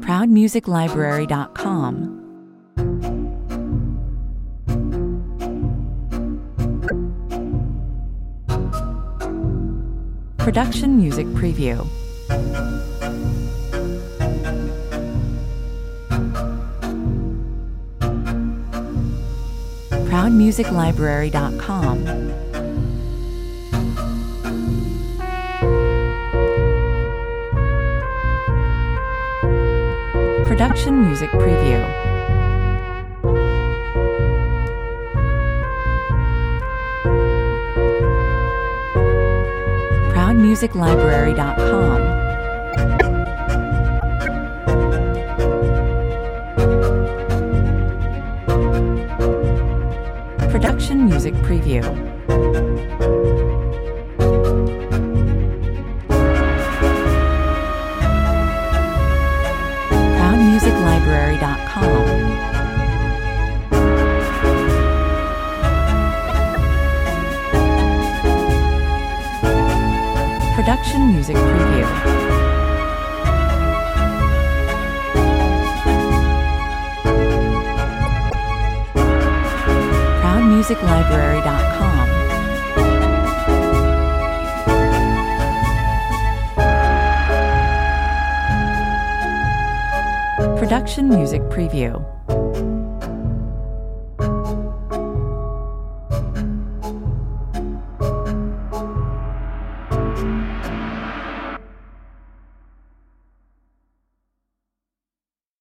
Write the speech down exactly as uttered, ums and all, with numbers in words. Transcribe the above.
proud music library dot com. Production Music Preview. proud music library dot com. Production Music Preview. proud music library dot com. Production Music Preview. proud music library dot com. Production Music Preview. proud music library dot com. Production Music Preview.